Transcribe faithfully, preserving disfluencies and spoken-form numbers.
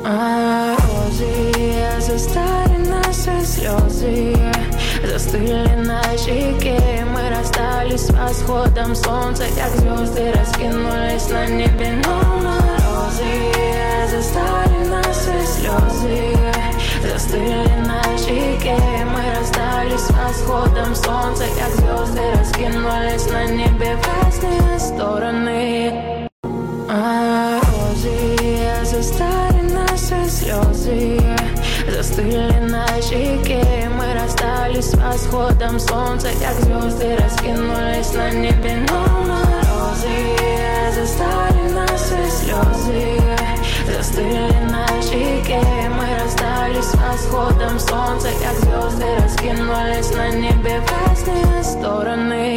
Морозы, застаренные слезы застыли на щеке. Мы расстались с восходом солнца, как звезды раскинулись на небе. Но морозы, застаренные слезы застыли на щеке. Мы расстались с восходом солнца, как звезды раскинулись на небе в разные стороны. Морозы, застаренные слезы застыли на щеке. Мы расстались с восходом солнца, как звезды раскинулись на небе. Но морозы, застаренные слезы застыли на щеке. Мы расстались с восходом солнца, как звезды раскинулись на небе в разные стороны.